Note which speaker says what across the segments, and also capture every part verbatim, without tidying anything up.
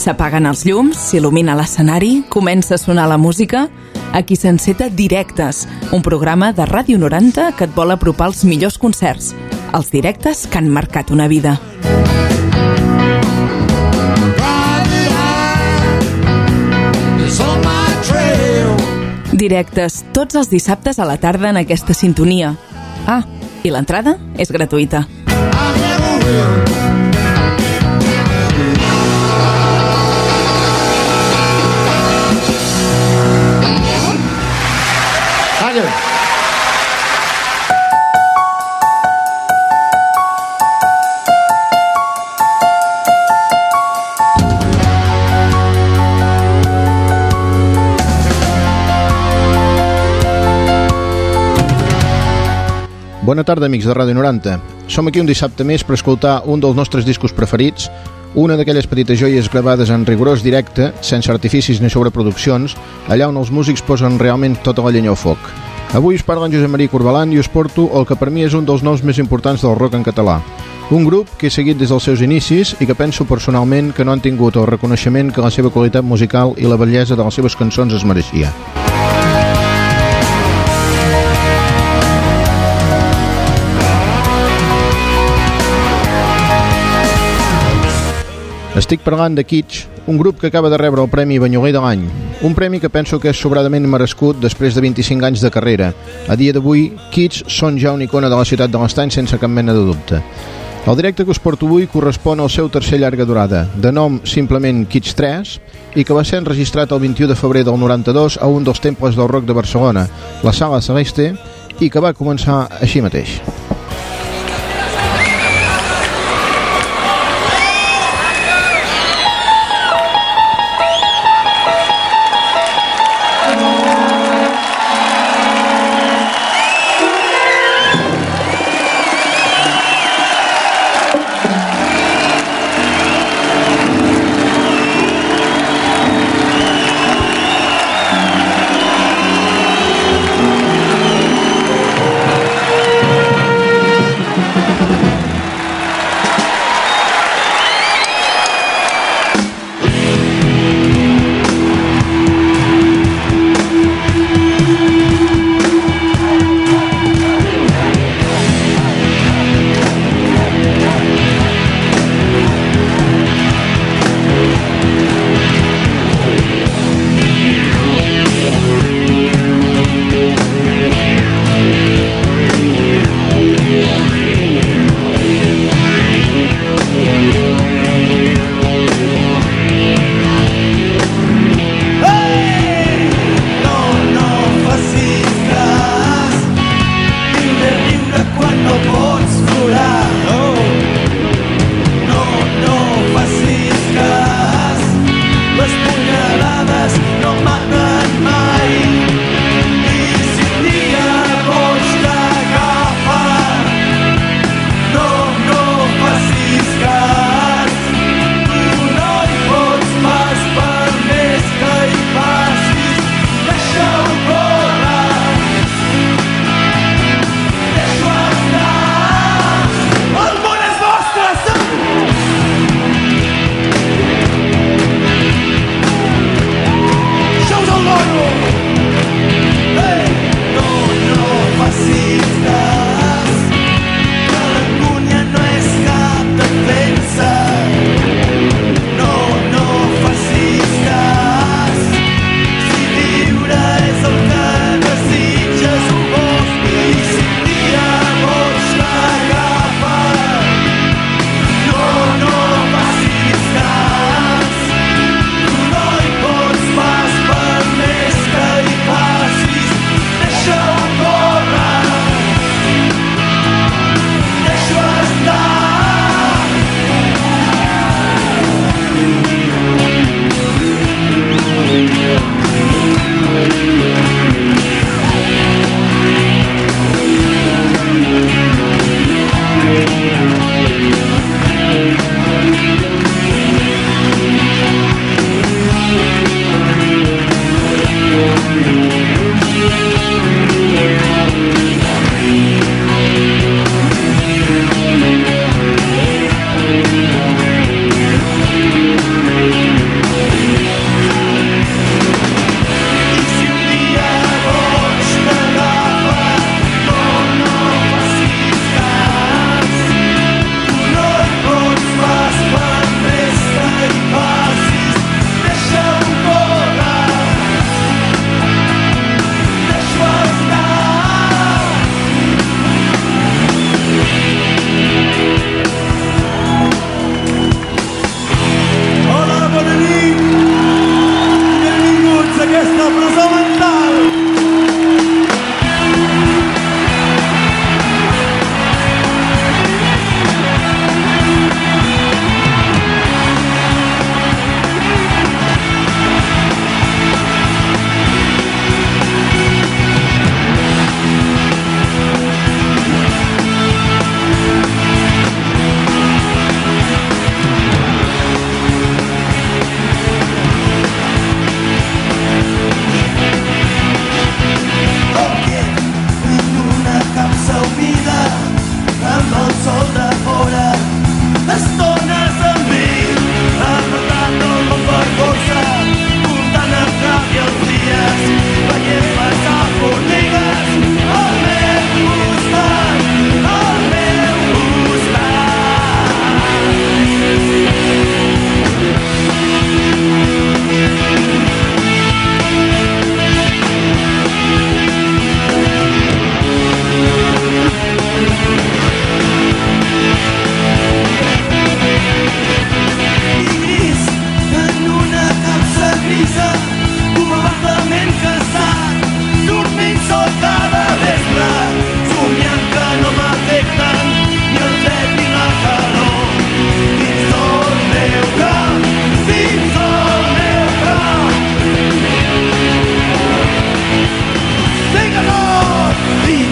Speaker 1: S'apaguen els llums, s'il·lumina l'escenari, comença a sonar la música. Aquí s'enceta Directes, un programa de Ràdio noranta que et vol apropar els millors concerts, els directes que han marcat una vida. Directes, tots els dissabtes a la tarda en aquesta sintonia. Ah, i l'entrada és gratuïta.
Speaker 2: Bona tarda, amics de Ràdio noranta. Som aquí un dissabte més per escoltar un dels nostres discos preferits, una d'aquelles petites joies gravades en rigorós directe, sense artificis ni sobreproduccions, allà on els músics posen realment tota la llenya al foc. Avui us parla en Josep Maria Corbalan i us porto el que per mi és un dels noms més importants del rock en català. Un grup que he seguit des dels seus inicis i que penso personalment que no han tingut el reconeixement que la seva qualitat musical i la bellesa de les seves cançons es mereixia. Estic parlant de Kitsch, un grup que acaba de rebre el Premi Banyoler de l'any, un premi que penso que és sobradament merescut després de vint-i-cinc anys de carrera. A dia d'avui, Kitsch són ja una icona de la ciutat de l'Estany sense cap mena de dubte. El directe que us porto avui correspon al seu tercer llarga durada, de nom simplement Kitsch tres, i que va ser enregistrat el vint-i-u de febrer del noranta-dos a un dels temples del rock de Barcelona, la Sala Celeste, i que va començar així mateix.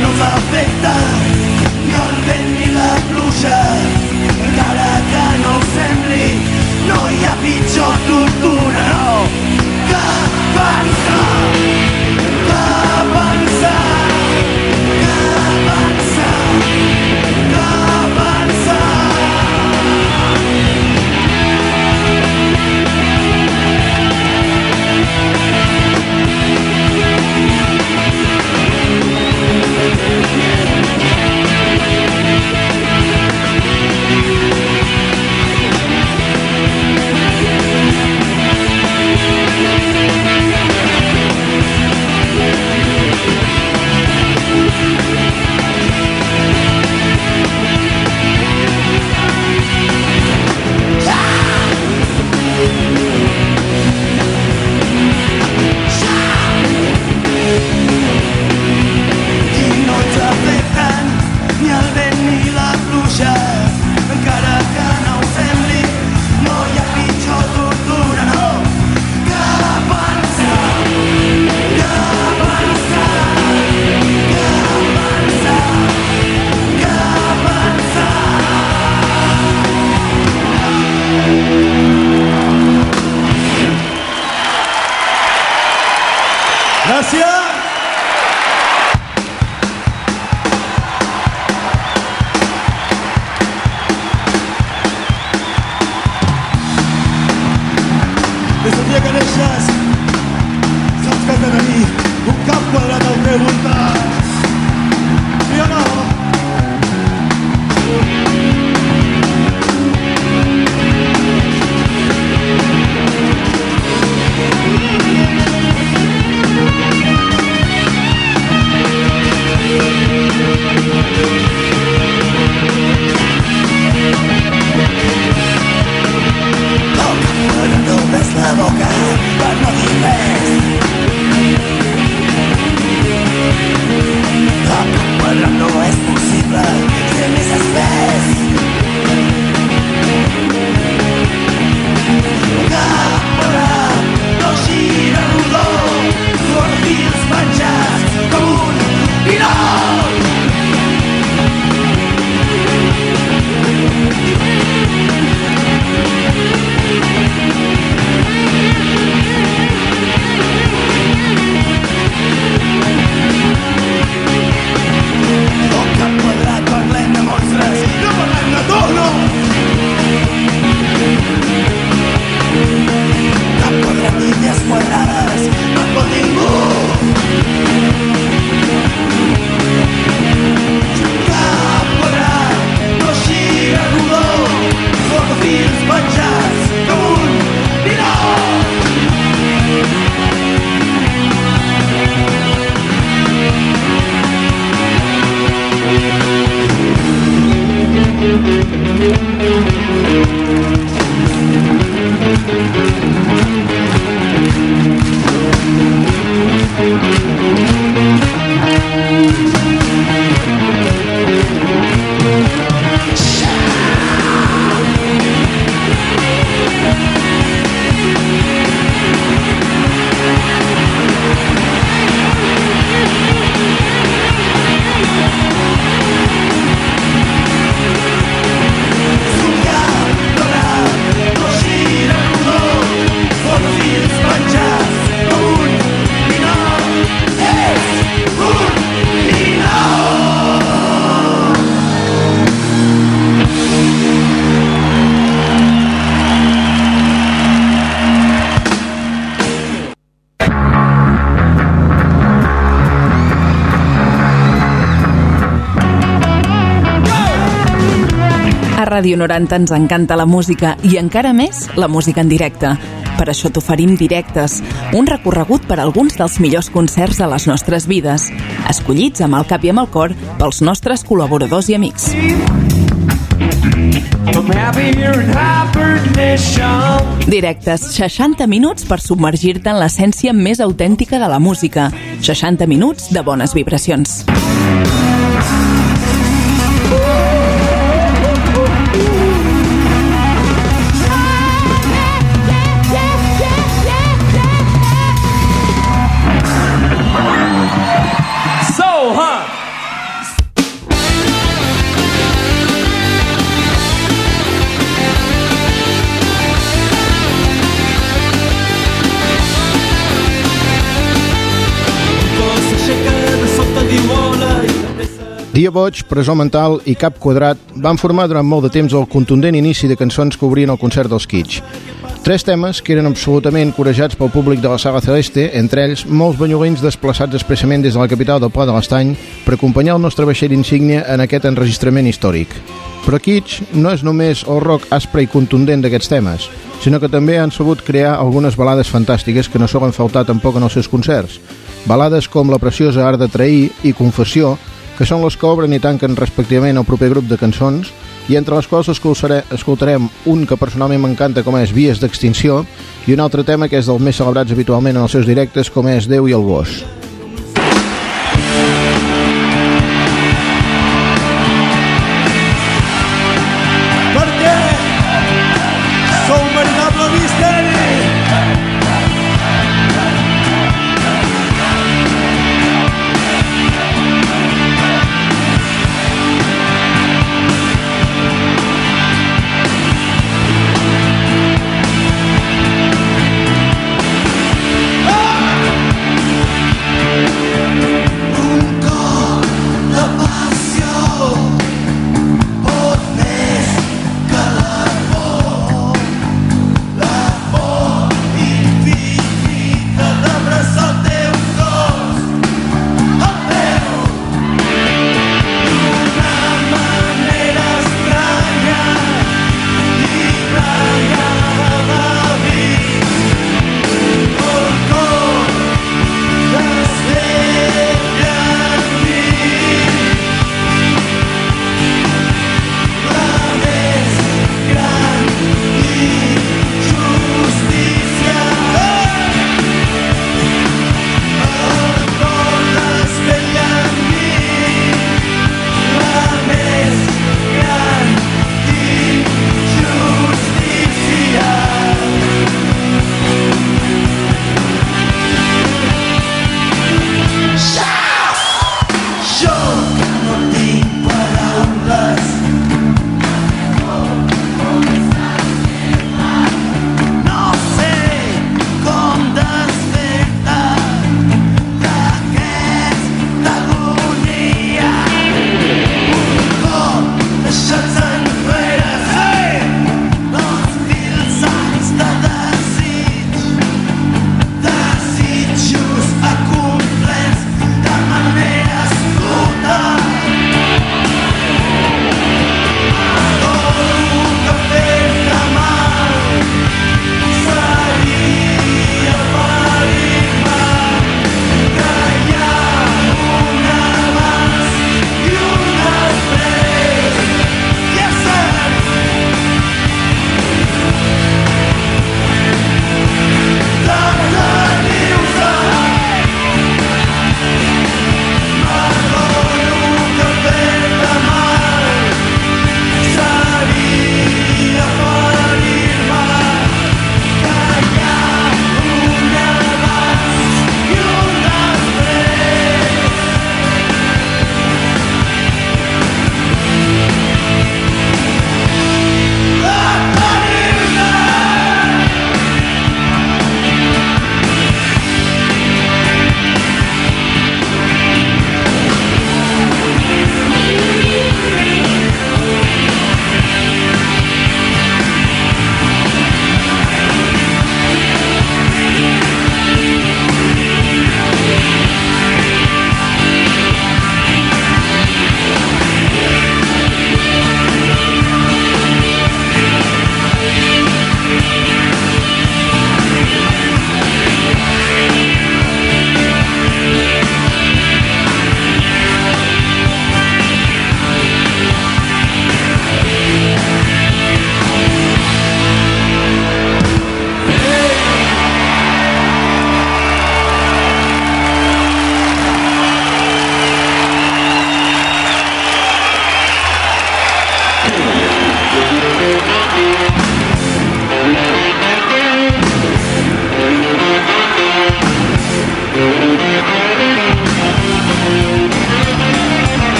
Speaker 3: no ens afecta ni el vent ni la pluja, encara que no ho sembli, no hi ha pitjor tortura, no, que pensar, que pensar, que pensar, que pensar.
Speaker 1: Ràdio noranta ens encanta la música i encara més la música en directe. Per això t'oferim Directes, un recorregut per alguns dels millors concerts de les nostres vides, escollits amb el cap i amb el cor pels nostres col·laboradors i amics. Directes, seixanta minuts per submergir-te en l'essència més autèntica de la música. seixanta minuts de bones vibracions.
Speaker 2: Dia Boig, Presó Mental i Cap Quadrat van formar durant molt de temps el contundent inici de cançons que obrien el concert dels Kitsch. Tres temes que eren absolutament corejats pel públic de la Sala Celeste, entre ells molts banyolins desplaçats expressament des de la capital del Pla de l'Estany per acompanyar el nostre vaixell insígnia en aquest enregistrament històric. Però Kitsch no és només el rock aspre i contundent d'aquests temes, sinó que també han sabut crear algunes balades fantàstiques que no solen faltar tampoc en els seus concerts. Balades com La preciosa art de trair i Confessió, que són les que obren i tanquen respectivament el proper grup de cançons, i entre les quals escoltarem un que personalment m'encanta, com és Vies d'extinció, i un altre tema que és dels més celebrats habitualment en els seus directes, com és Déu i el gos.
Speaker 3: Perquè sou un veritable misteri.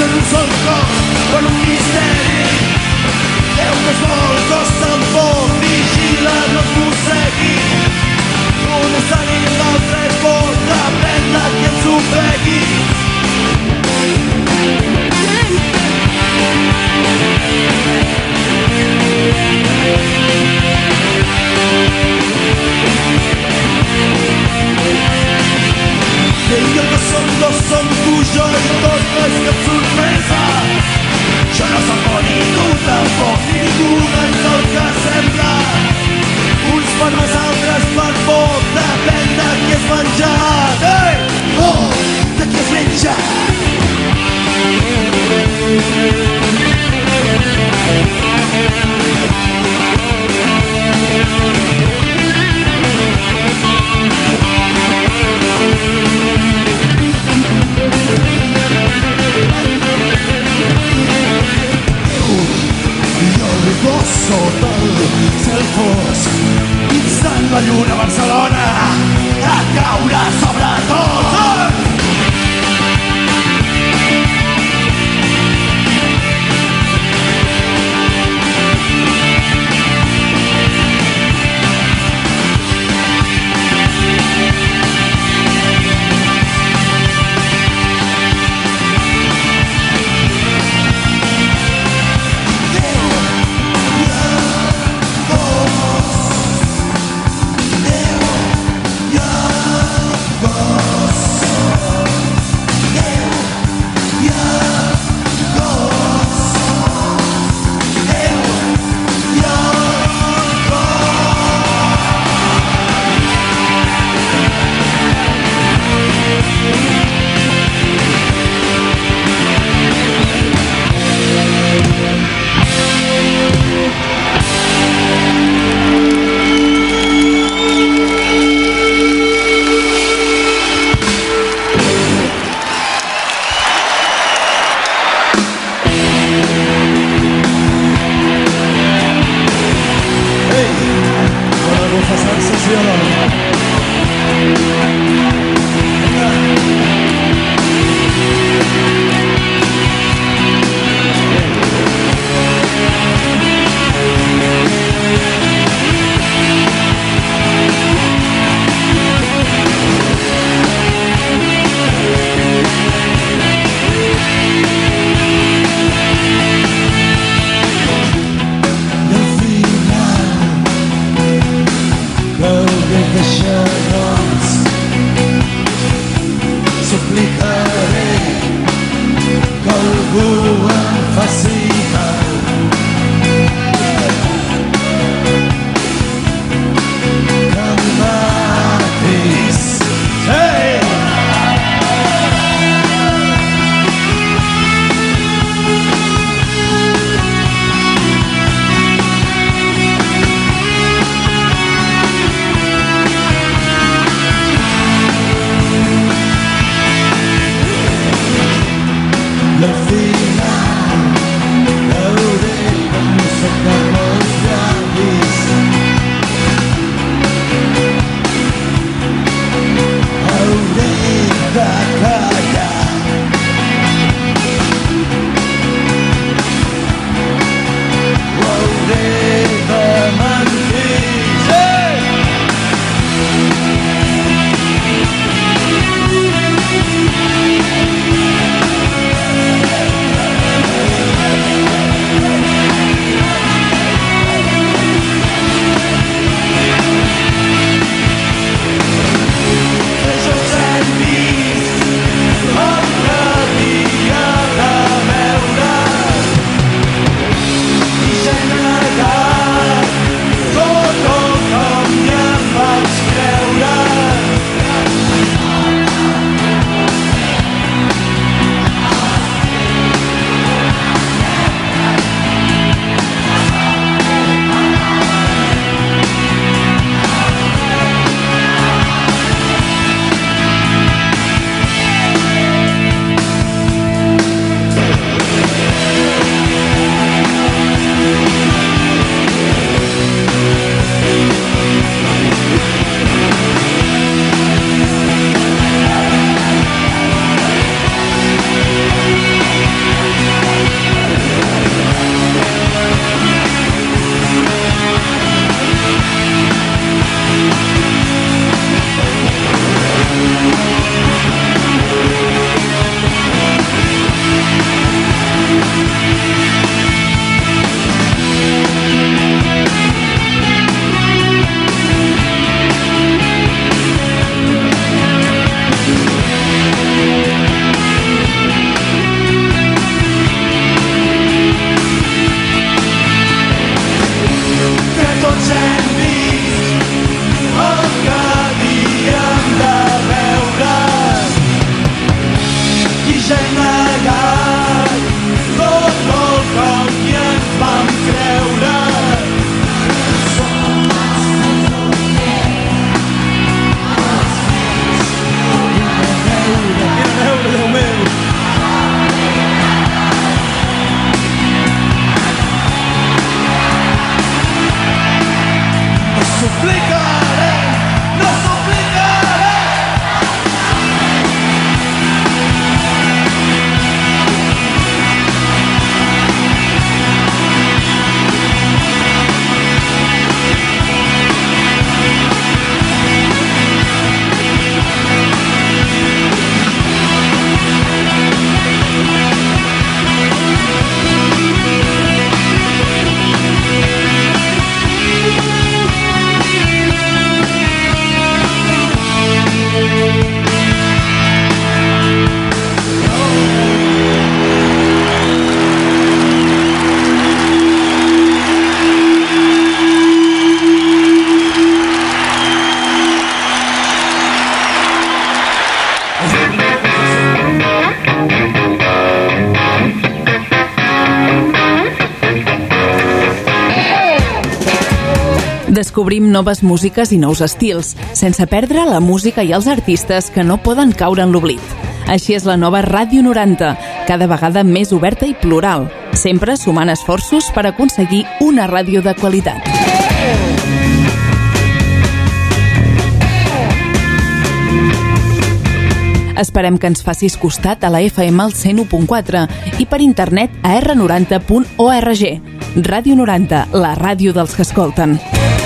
Speaker 3: en un sol cos per un misteri. Déu que es vol, costa el foc, vigila, no es mossegui. Un és ànim, l'altre és por, depèn de qui ens ho pregui. Ell i el que som dos som tu, jo i tot no és cap sorpresa. Jo no som por ningú, tampoc ningú no és el que sembla. Uns per més, altres per poc, depèn de qui és menjat. Ei! Oh! De qui és menjat? Sota el cel fosc, instant la lluna a Barcelona a caure sobre tot.
Speaker 1: Descobrim noves músiques i nous estils, sense perdre la música i els artistes que no poden caure en l'oblit. Així és la nova Ràdio noranta, cada vegada més oberta i plural, sempre sumant esforços per aconseguir una ràdio de qualitat. Esperem que ens facis costat a la F M al cent u punt quatre i per internet a erre noranta punt org. Ràdio noranta, la ràdio dels que escolten.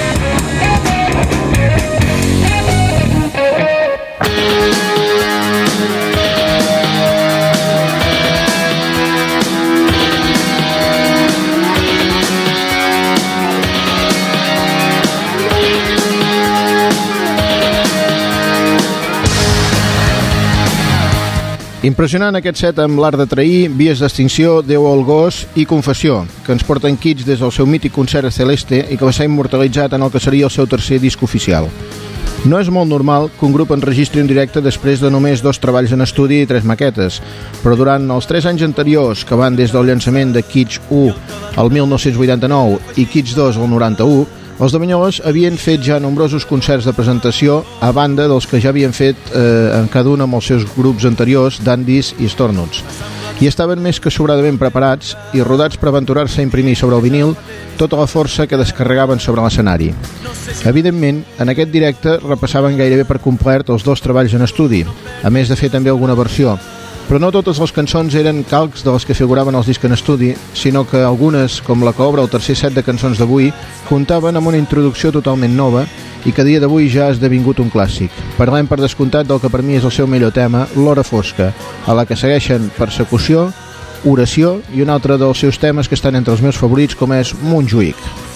Speaker 2: Impressionant aquest set amb l'art de trair, Vies d'extinció, Déu al gos i Confessió, que ens porten Kids des del seu mític concert a Celeste i que va ser immortalitzat en el que seria el seu tercer disc oficial. No és molt normal que un grup enregistri un directe després de només dos treballs en estudi i tres maquetes, però durant els tres anys anteriors, que van des del llançament de Kids u al mil nou-cents vuitanta-nou i Kids dos al noranta-u, els de Banyoles havien fet ja nombrosos concerts de presentació a banda dels que ja havien fet eh, en cada un amb els seus grups anteriors, Dandies i Stornuts. I estaven més que sobradament preparats i rodats per aventurar-se a imprimir sobre el vinil tota la força que descarregaven sobre l'escenari. Evidentment, en aquest directe repassaven gairebé per complet els dos treballs en estudi, a més de fer també alguna versió. Però no totes les cançons eren calcs de les que figuraven als discs en estudi, sinó que algunes, com la que obre el tercer set de cançons d'avui, comptaven amb una introducció totalment nova i que a dia d'avui ja ha esdevingut un clàssic. Parlem per descomptat del que per mi és el seu millor tema, L'hora fosca, a la que segueixen Persecució, Oració i un altre dels seus temes que estan entre els meus favorits, com és Montjuïc.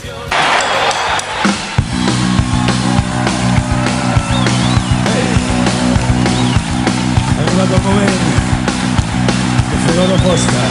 Speaker 3: Ha arribat el moment de fer l'hora fosca.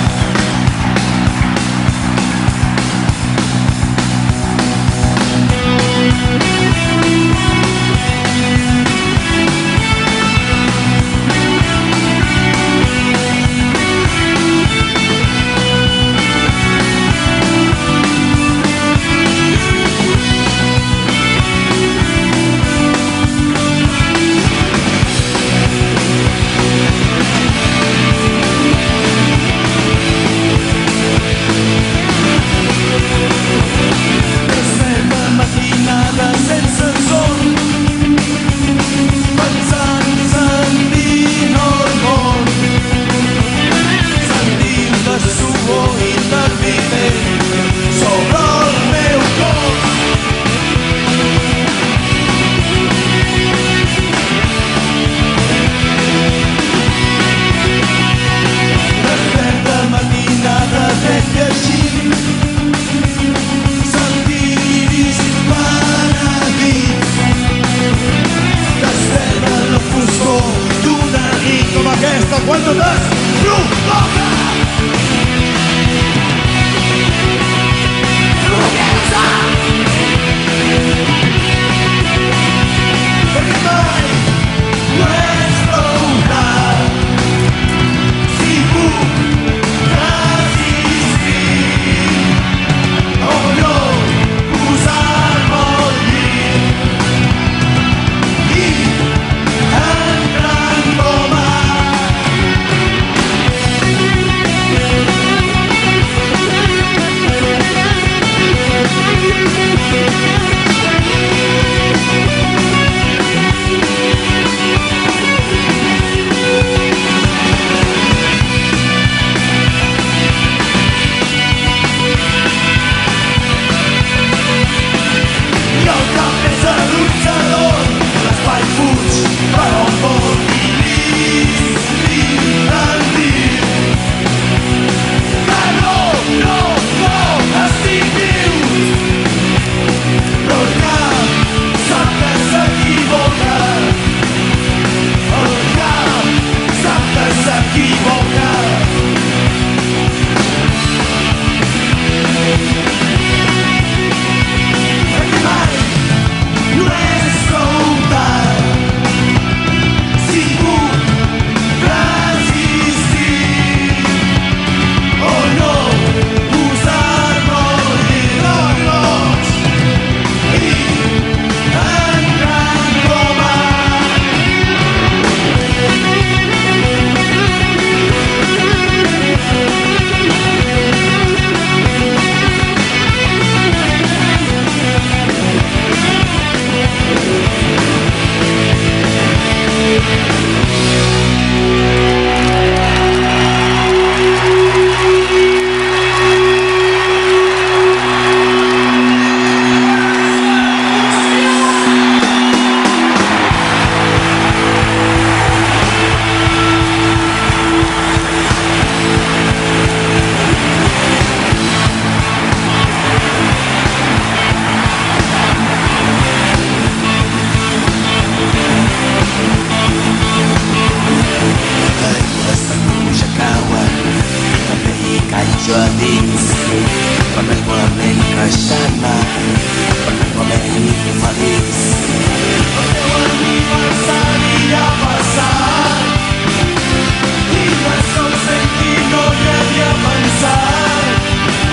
Speaker 3: enganxo a dins, perpètuament queixant-me, perpètuament infeliç. El teu aniversari ja ha passat i no és com sentir no hi havia pensat.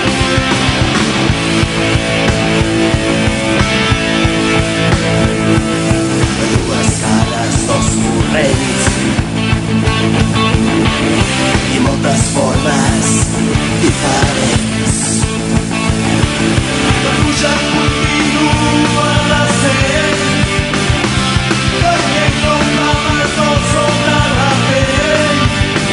Speaker 3: De dues cares, dos corrents i moltes formes diferents. La pluja continua descent, caient com l'amargor sobre la pell.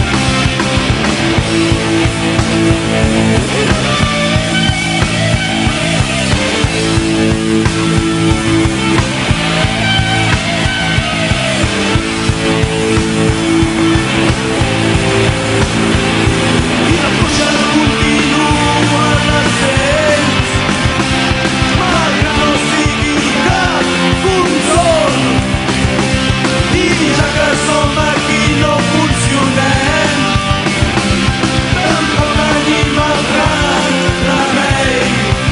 Speaker 3: I la pluja continua descent, malgrat no sigui cap consol. I ja que som aquí no funcionem, tampoc tenim altre remei.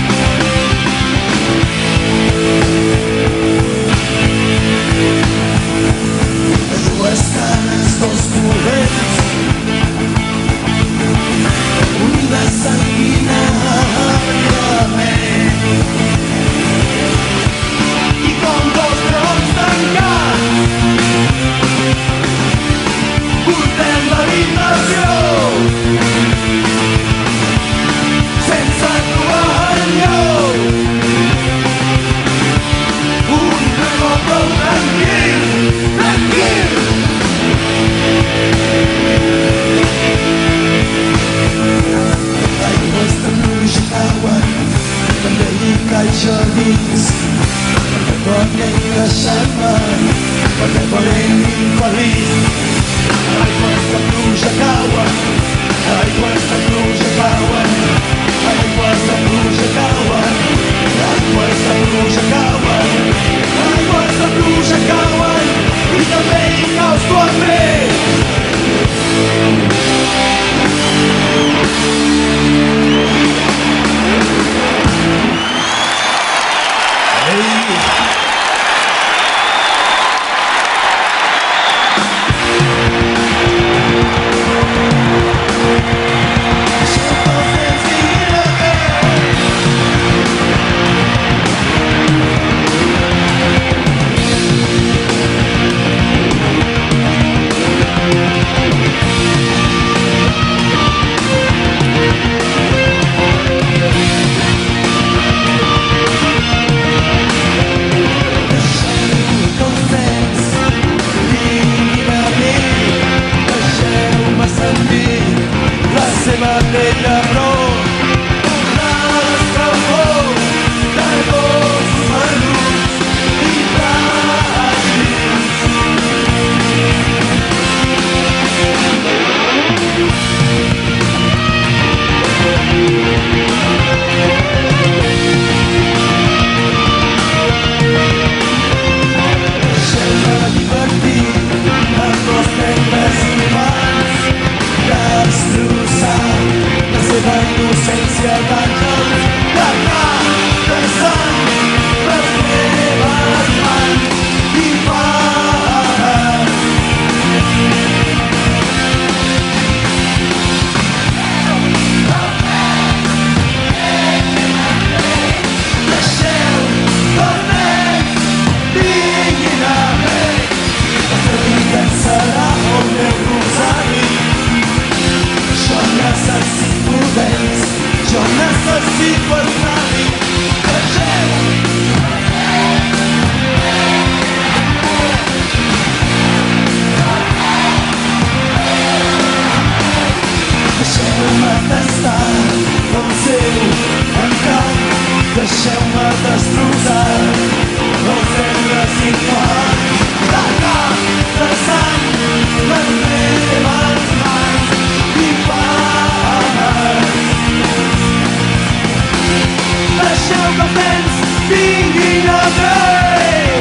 Speaker 3: De dues cares, dos corrents, unides sanguinàriament, i com dos troncs tancats portem l'habitació sense trobar enlloc. Un racó prou tranquil, tranquil. Aigües de pluja cauen, també hi enganxo a dins, perpètuament queixant-me, perpètuament infeliç. Aigües de pluja cauen, aigües de pluja cauen, aigües de pluja cauen, aigües de pluja cauen, aigües de pluja cauen, i també hi caus tu amb mi. Deixeu-me destrossar els membres infants, de cap, de sang, les meves mans infants. Deixeu que els nens vinguin a mi.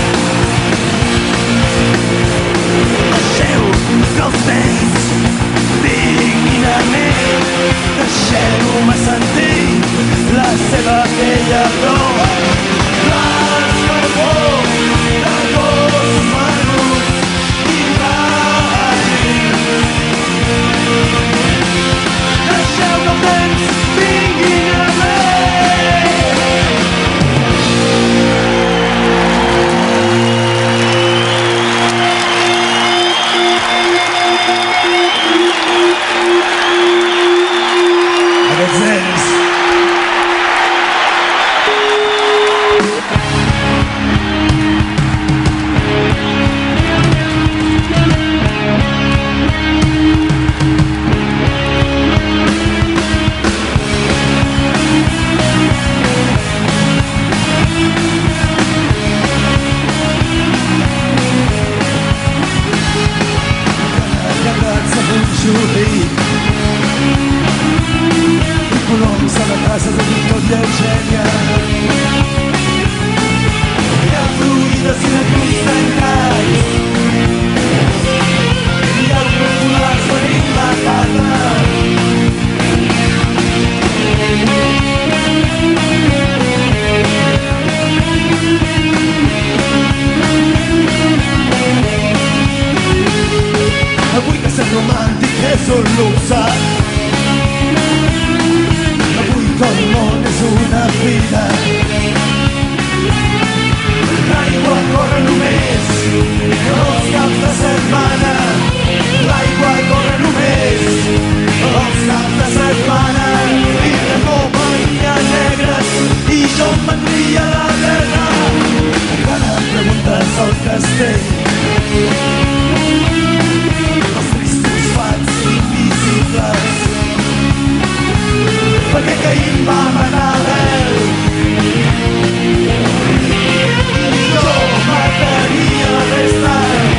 Speaker 3: Deixeu que els nens sorrir. I coloms a la casa de Víctor i Eugènia. Hi ha fluïdes i de crits tancats. Hi ha populars venint la tarda. Avui que ser romàntic és un luxe. Avui que el món és una fira. L'aigua corre només els caps de setmana. L'aigua corre només els caps de setmana. I de coma hi ha negres i jo em vendria a la terra. Encara em preguntes al castell. Perquè caïm vam anar a l'el. Jo mataria la resta.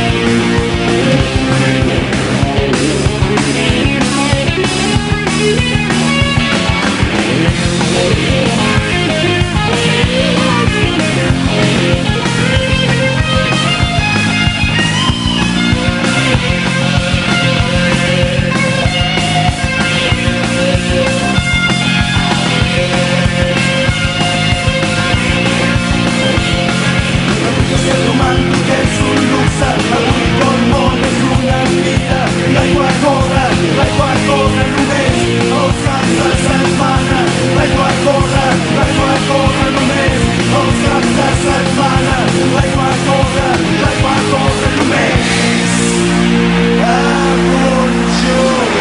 Speaker 3: L'aigua corre, l'aigua corre només els caps de setmana. L'aigua corre, l'aigua corre només els caps de setmana. L'aigua corre, l'aigua corre només a Montjuïc.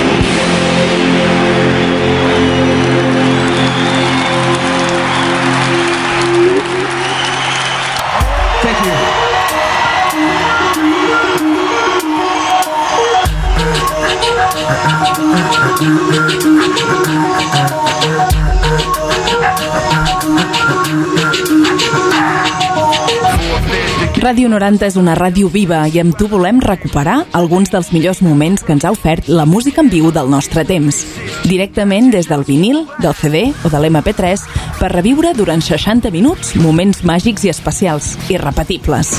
Speaker 3: Thank you.
Speaker 1: Ràdio noranta és una ràdio viva i amb tu volem recuperar alguns dels millors moments que ens ha ofert la música en viu del nostre temps. Directament des del vinil, del C D o de l'M P tres per reviure durant seixanta minuts moments màgics i especials, irrepetibles.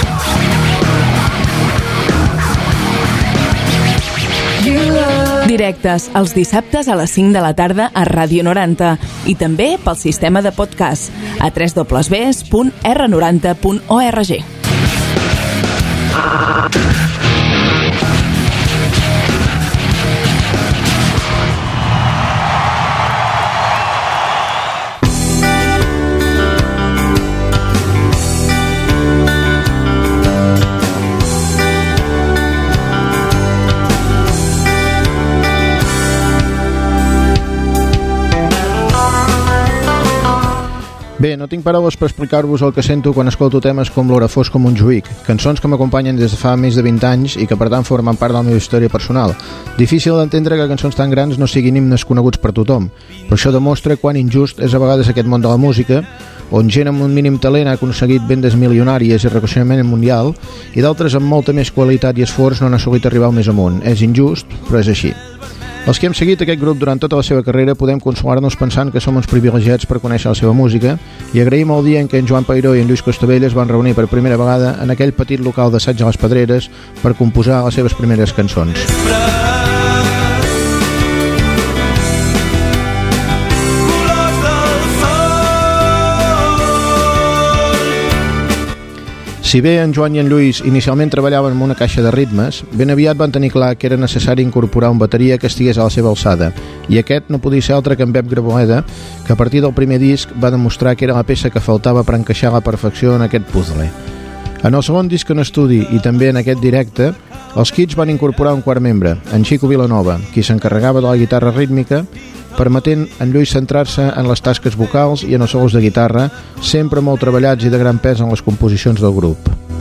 Speaker 1: Directes els dissabtes a les cinc de la tarda a Ràdio noranta i també pel sistema de podcast a w w w punt r noranta punt org.
Speaker 2: Bé, no tinc paraules per explicar-vos el que sento quan escolto temes com L'hora fos com Montjuïc, cançons que m'acompanyen des de fa més de vint anys i que per tant formen part de la meva història personal. Difícil d'entendre que cançons tan grans no siguin himnes coneguts per tothom, però això demostra quan injust és a vegades aquest món de la música, on gent amb un mínim talent ha aconseguit vendes milionàries i reconeixement mundial i d'altres amb molta més qualitat i esforç no han assolit arribar al més amunt. És injust, però és així. Els que hem seguit aquest grup durant tota la seva carrera podem consolar-nos pensant que som uns privilegiats per conèixer la seva música i agraïm el dia en què en Joan Peiró i en Lluís Costabella es van reunir per primera vegada en aquell petit local d'assaig a les Pedreres per composar les seves primeres cançons. Si bé en Joan i en Lluís inicialment treballaven en una caixa de ritmes, ben aviat van tenir clar que era necessari incorporar un bateria que estigués a la seva alçada, i aquest no podia ser altre que en Pep Graboleda, que a partir del primer disc va demostrar que era la peça que faltava per encaixar a la perfecció en aquest puzzle. En el segon disc en estudi i també en aquest directe, els Kids van incorporar un quart membre, en Xico Vilanova, qui s'encarregava de la guitarra rítmica, permetent en Lluís centrar-se en les tasques vocals i en els solos de guitarra, sempre molt treballats i de gran pes en les composicions del grup.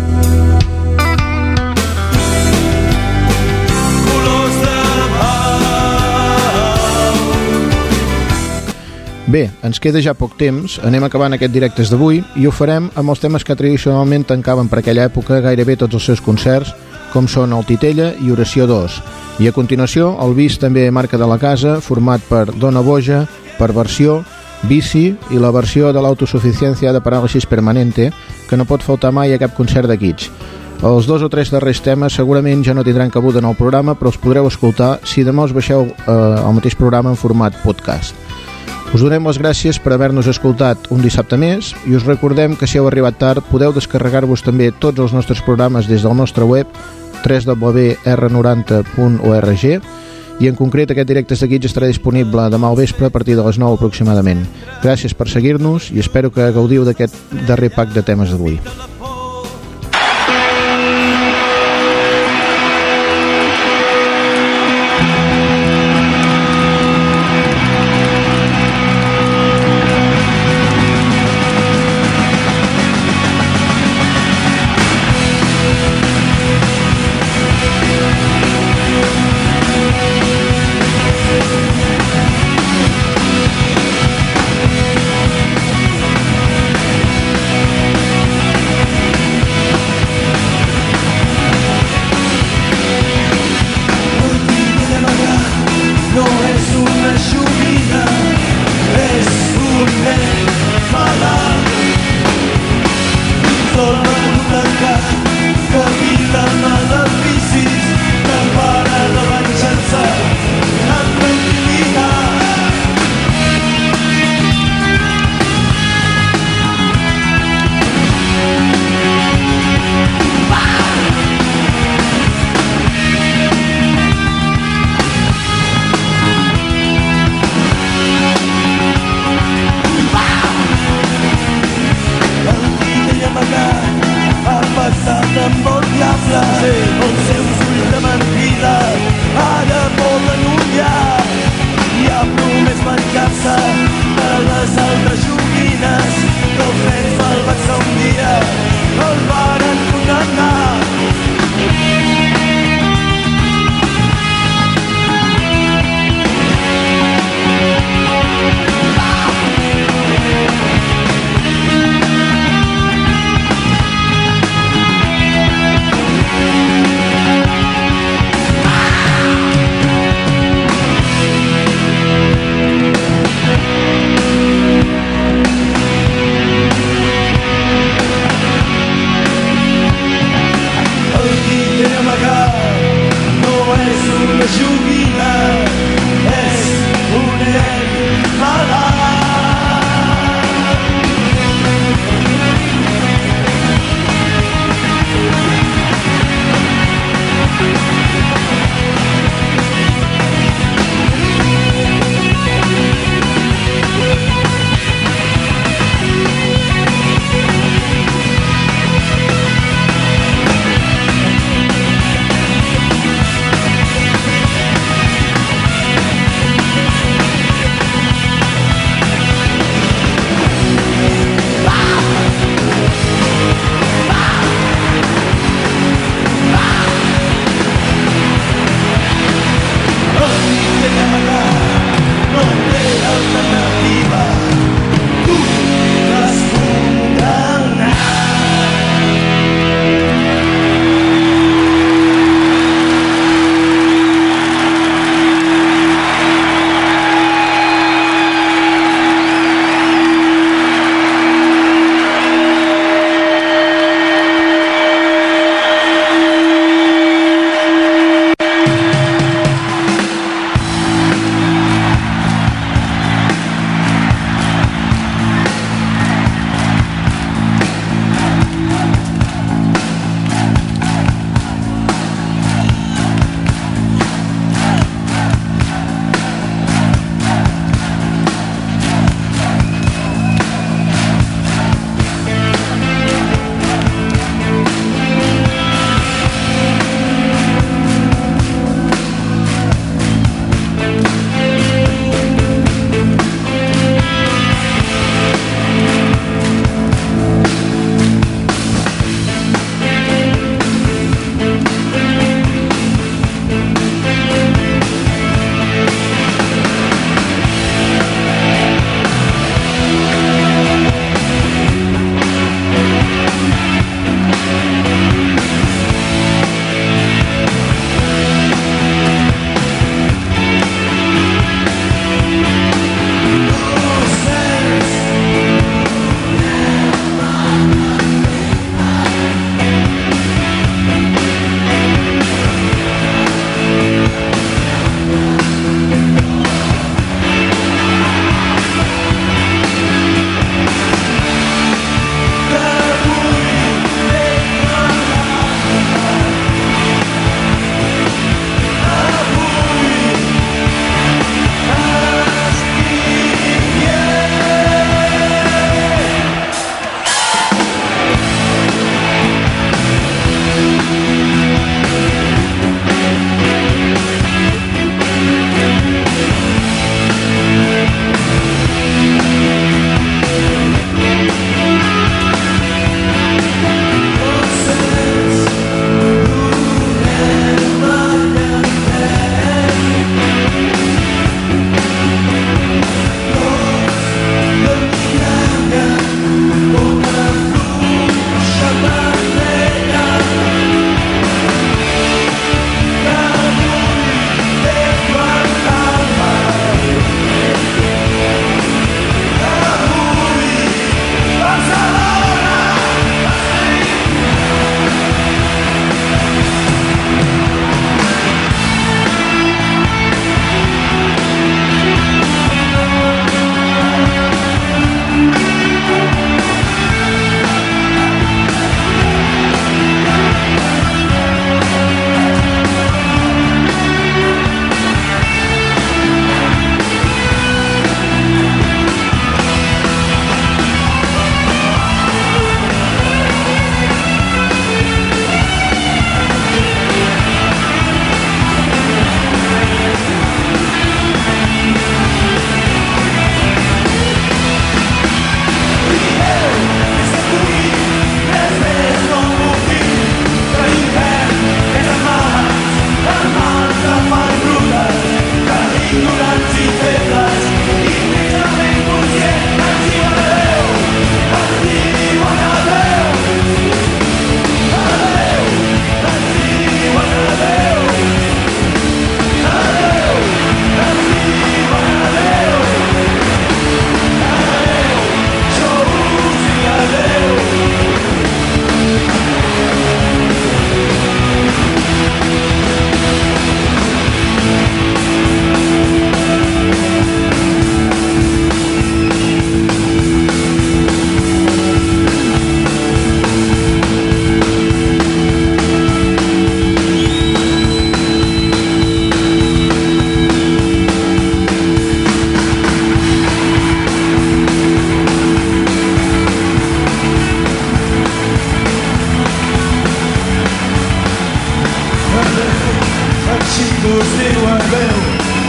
Speaker 2: Bé, ens queda ja poc temps, anem acabant aquest directes d'avui i ho farem amb els temes que tradicionalment tancaven per aquella època gairebé tots els seus concerts, com són el Titella i Oració dos. I a continuació, el bis també marca de la casa, format per Dona Boja, Perversió, Bici i la versió de l'autosuficiència de Paràlisis Permanente, que no pot faltar mai a cap concert de Kitsch. Els dos o tres darrers temes segurament ja no tindran cabuda en el programa, però els podreu escoltar si demà us baixeu eh, el mateix programa en format podcast. Us donem les gràcies per haver-nos escoltat un dissabte més i us recordem que si heu arribat tard podeu descarregar-vos també tots els nostres programes des del nostre web w w w punt r noranta punt org i en concret aquest Directes de Kitsch estarà disponible demà al vespre a partir de les nou aproximadament. Gràcies per seguir-nos i espero que gaudiu d'aquest darrer pack de temes d'avui.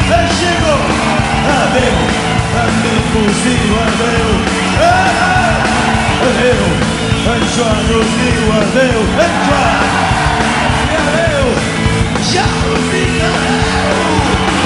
Speaker 3: Deixem-ho! Adeu! També us diu adeu! Adeu! En Joan us diu adeu! En Joan! I adeu! Ja us dic adeu!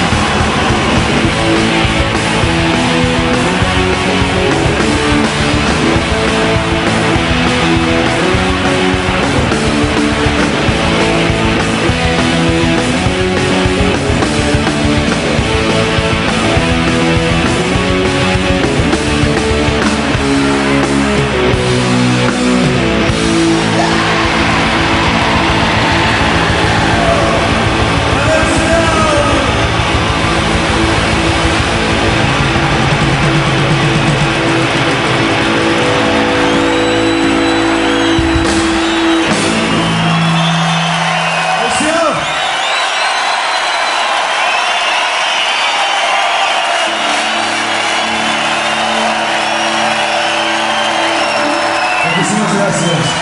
Speaker 3: Muchísimas gracias.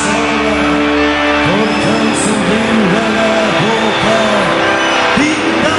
Speaker 3: Vida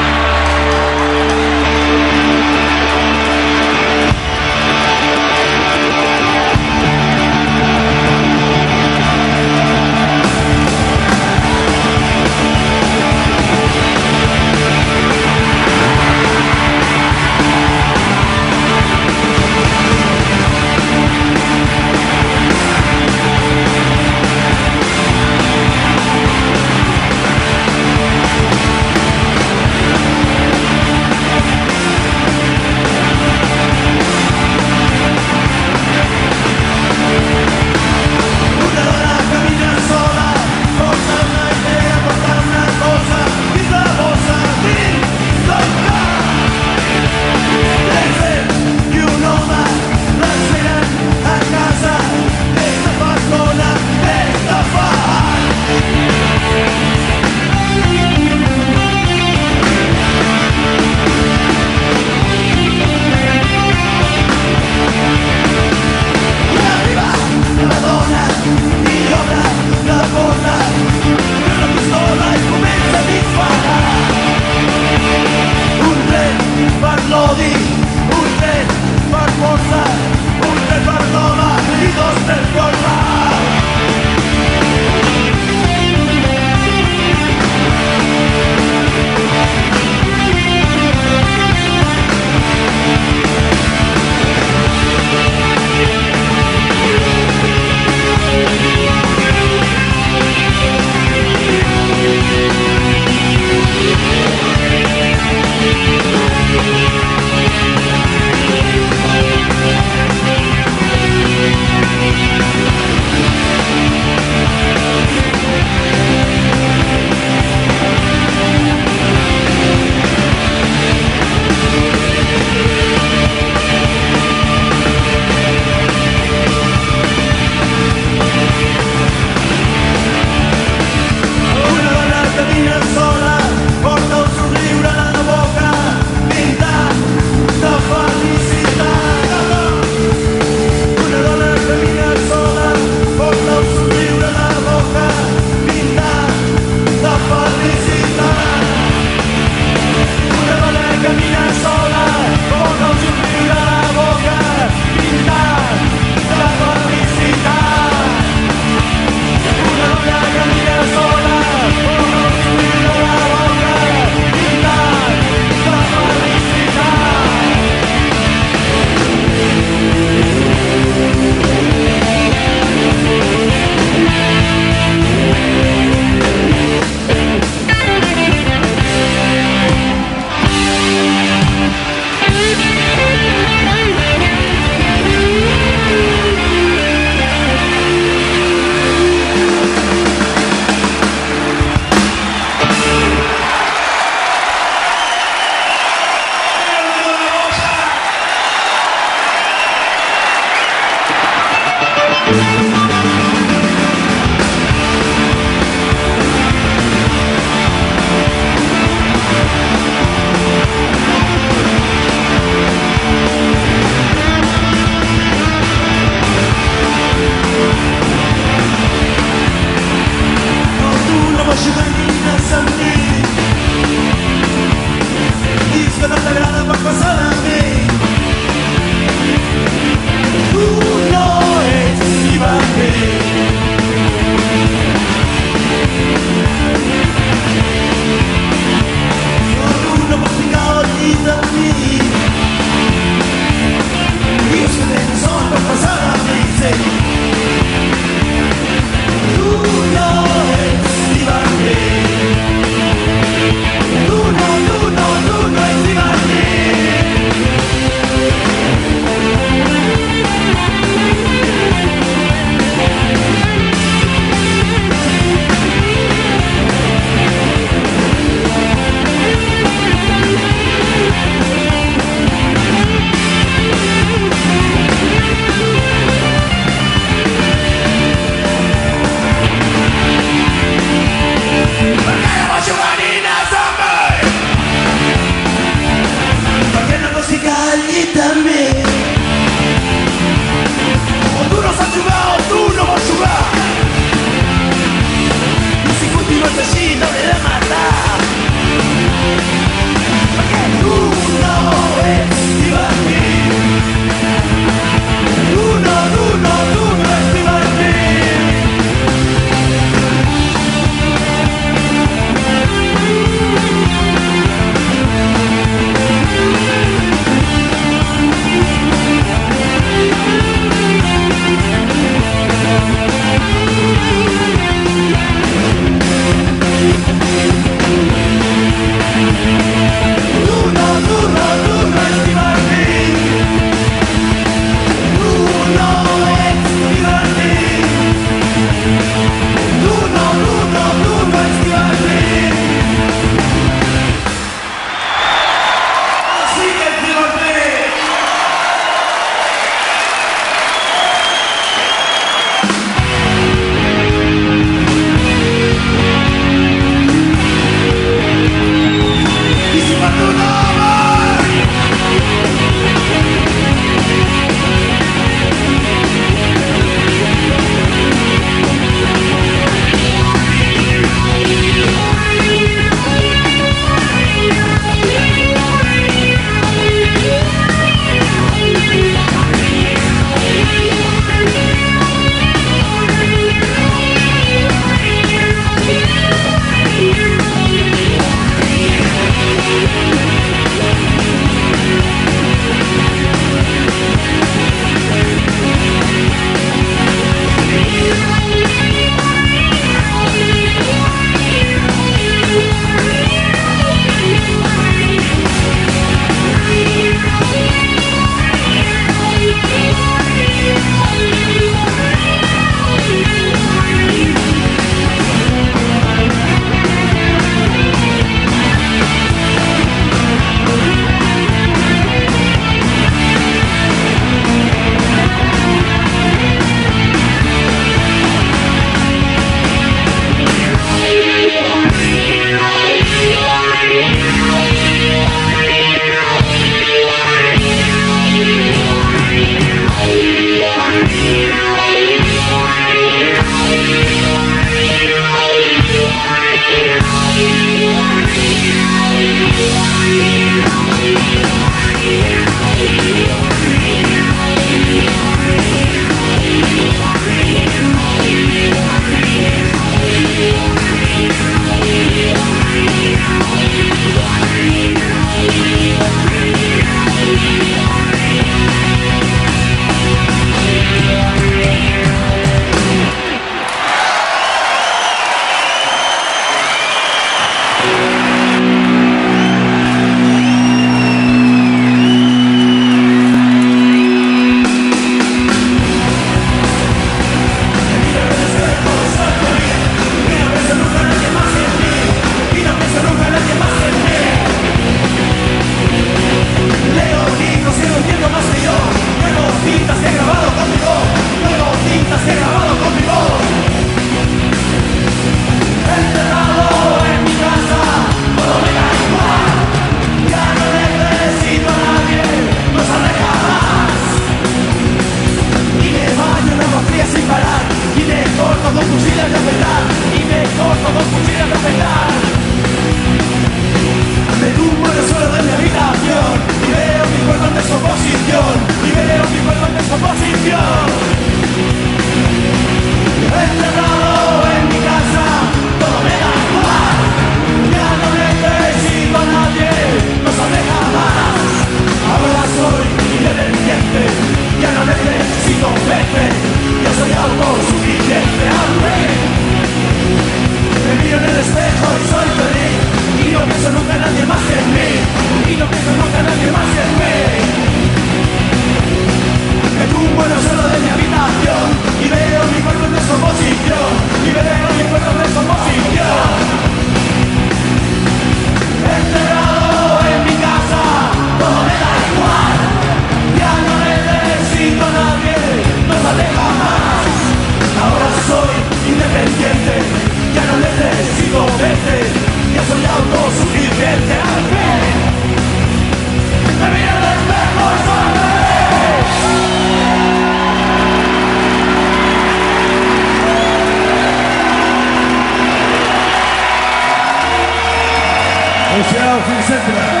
Speaker 3: Adéu-siau, fins sempre.